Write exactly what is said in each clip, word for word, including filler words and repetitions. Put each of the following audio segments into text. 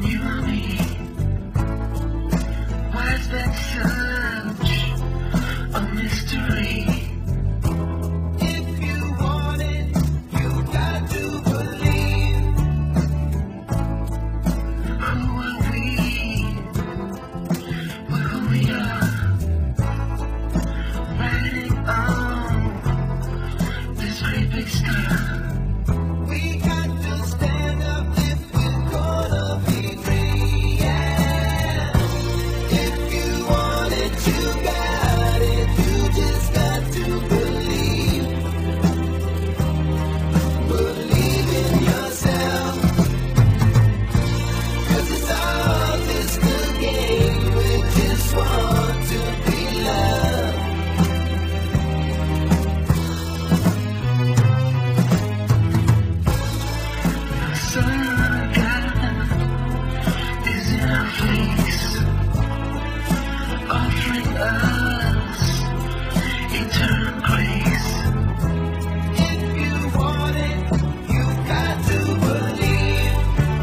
you and me. Why it's been such a mystery. If you want it, you got to believe. Who are we? We're who we are. Riding on this great big star. We got to stand up if we're gonna be free, yeah. If you want it, you got it. You just got to believe. Believe in yourself. 'Cause it's all just a game. We just want to be loved. The sun of God is in our face, offering us eternal grace. If you want it, you got to believe.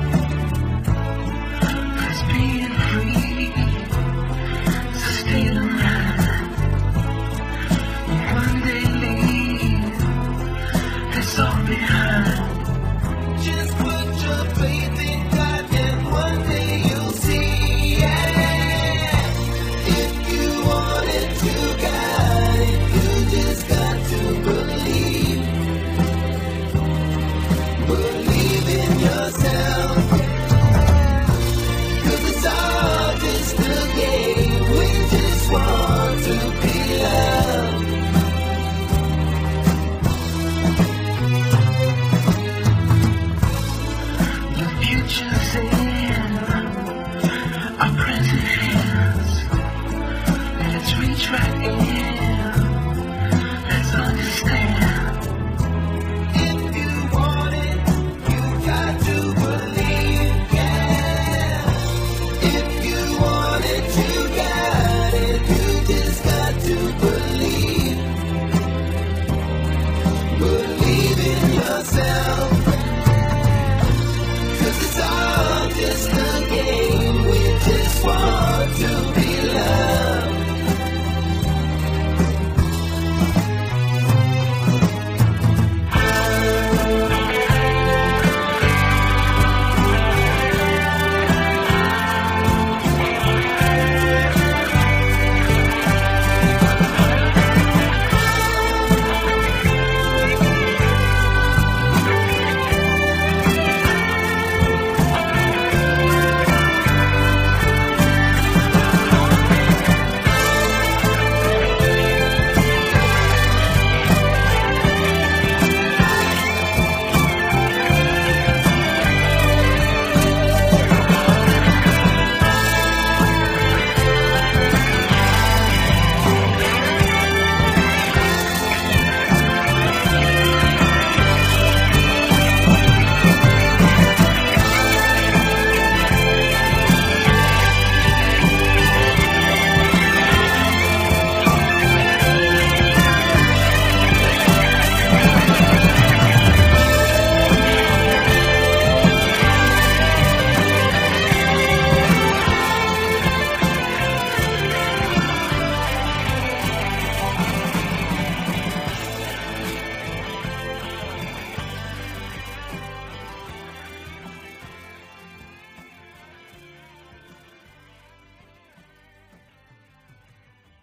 'Cause being free is a state of mind. One day leave this all behind. Just put your faith in God and one day you'll see, yeah. If you want it, you got it. You just got to believe. Believe in yourself. 'Cause it's all just a game. We just want to be loved. The future's in our present hands. Let's reach right in